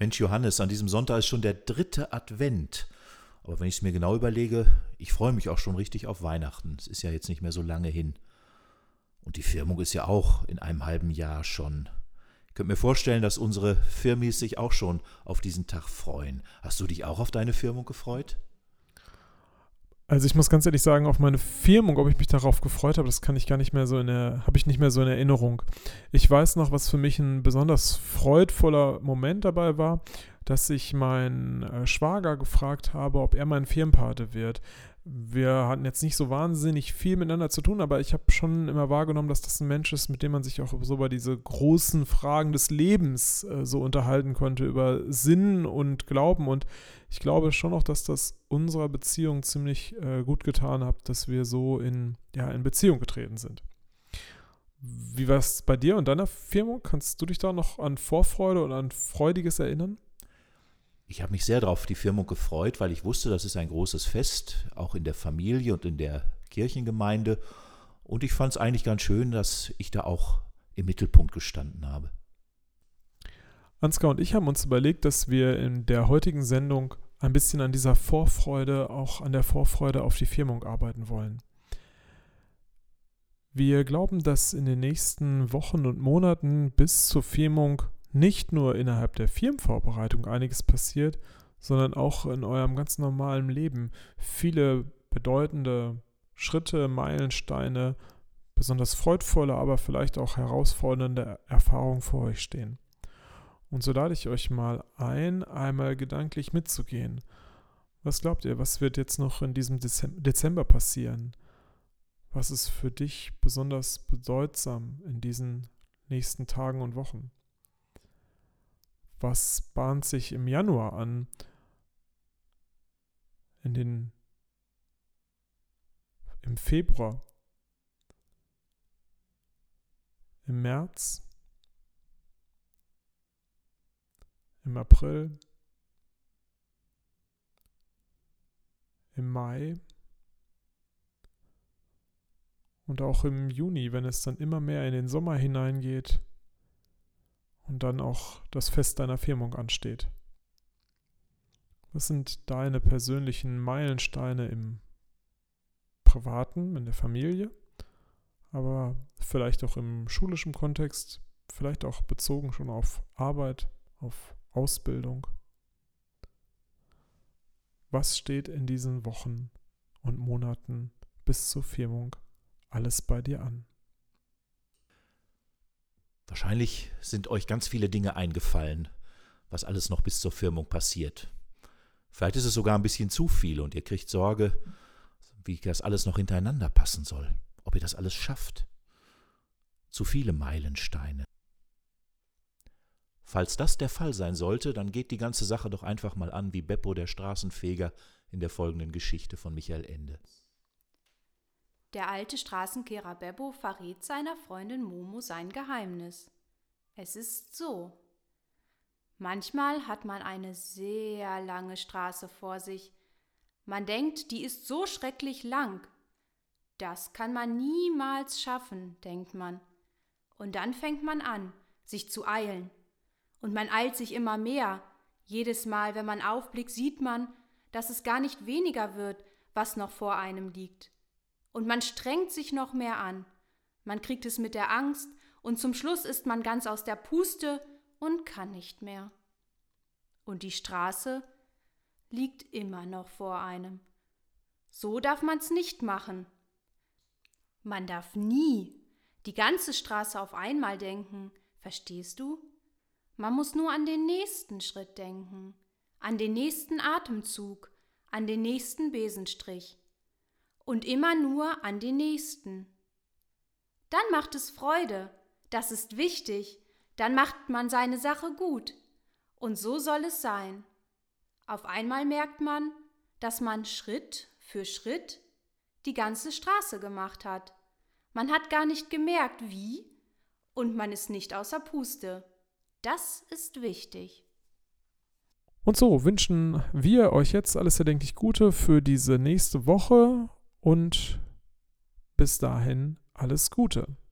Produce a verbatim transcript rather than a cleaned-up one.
Mensch Johannes, an diesem Sonntag ist schon der dritte Advent. Aber wenn ich es mir genau überlege, ich freue mich auch schon richtig auf Weihnachten. Es ist ja jetzt nicht mehr so lange hin. Und die Firmung ist ja auch in einem halben Jahr schon. Ich könnte mir vorstellen, dass unsere Firmis sich auch schon auf diesen Tag freuen. Hast du dich auch auf deine Firmung gefreut? Also ich muss ganz ehrlich sagen, auf meine Firmung, ob ich mich darauf gefreut habe, das kann ich gar nicht mehr so in der, habe ich nicht mehr so in Erinnerung. Ich weiß noch, was für mich ein besonders freudvoller Moment dabei war, dass ich meinen äh, Schwager gefragt habe, ob er mein Firmenpate wird. Wir hatten jetzt nicht so wahnsinnig viel miteinander zu tun, aber ich habe schon immer wahrgenommen, dass das ein Mensch ist, mit dem man sich auch so über diese großen Fragen des Lebens äh, so unterhalten konnte, über Sinn und Glauben. Und ich glaube schon auch, dass das unserer Beziehung ziemlich äh, gut getan hat, dass wir so in, ja, in Beziehung getreten sind. Wie war es bei dir und deiner Firmung? Kannst du dich da noch an Vorfreude und an Freudiges erinnern? Ich habe mich sehr darauf die Firmung gefreut, weil ich wusste, das ist ein großes Fest, auch in der Familie und in der Kirchengemeinde. Und ich fand es eigentlich ganz schön, dass ich da auch im Mittelpunkt gestanden habe. Ansgar und ich haben uns überlegt, dass wir in der heutigen Sendung ein bisschen an dieser Vorfreude, auch an der Vorfreude auf die Firmung arbeiten wollen. Wir glauben, dass in den nächsten Wochen und Monaten bis zur Firmung nicht nur innerhalb der Firmenvorbereitung einiges passiert, sondern auch in eurem ganz normalen Leben viele bedeutende Schritte, Meilensteine, besonders freudvolle, aber vielleicht auch herausfordernde Erfahrungen vor euch stehen. Und so lade ich euch mal ein, einmal gedanklich mitzugehen. Was glaubt ihr, was wird jetzt noch in diesem Dezember passieren? Was ist für dich besonders bedeutsam in diesen nächsten Tagen und Wochen? Was bahnt sich im Januar an? In den, im Februar? Im März? Im April? Im Mai? Und auch im Juni, wenn es dann immer mehr in den Sommer hineingeht und dann auch das Fest deiner Firmung ansteht. Was sind deine persönlichen Meilensteine im Privaten, in der Familie, aber vielleicht auch im schulischen Kontext, vielleicht auch bezogen schon auf Arbeit, auf Ausbildung? Was steht in diesen Wochen und Monaten bis zur Firmung alles bei dir an? Wahrscheinlich sind euch ganz viele Dinge eingefallen, was alles noch bis zur Firmung passiert. Vielleicht ist es sogar ein bisschen zu viel und ihr kriegt Sorge, wie das alles noch hintereinander passen soll, ob ihr das alles schafft. Zu viele Meilensteine. Falls das der Fall sein sollte, dann geht die ganze Sache doch einfach mal an wie Beppo der Straßenfeger in der folgenden Geschichte von Michael Ende. Der alte Straßenkehrer Beppo verrät seiner Freundin Momo sein Geheimnis. Es ist so: Manchmal hat man eine sehr lange Straße vor sich. Man denkt, die ist so schrecklich lang. Das kann man niemals schaffen, denkt man. Und dann fängt man an, sich zu eilen. Und man eilt sich immer mehr. Jedes Mal, wenn man aufblickt, sieht man, dass es gar nicht weniger wird, was noch vor einem liegt. Und man strengt sich noch mehr an. Man kriegt es mit der Angst und zum Schluss ist man ganz aus der Puste und kann nicht mehr. Und die Straße liegt immer noch vor einem. So darf man's nicht machen. Man darf nie die ganze Straße auf einmal denken, verstehst du? Man muss nur an den nächsten Schritt denken, an den nächsten Atemzug, an den nächsten Besenstrich. Und immer nur an den nächsten. Dann macht es Freude, das ist wichtig, dann macht man seine Sache gut. Und so soll es sein. Auf einmal merkt man, dass man Schritt für Schritt die ganze Straße gemacht hat. Man hat gar nicht gemerkt, wie, und man ist nicht außer Puste. Das ist wichtig. Und so wünschen wir euch jetzt alles erdenklich Gute für diese nächste Woche und bis dahin alles Gute.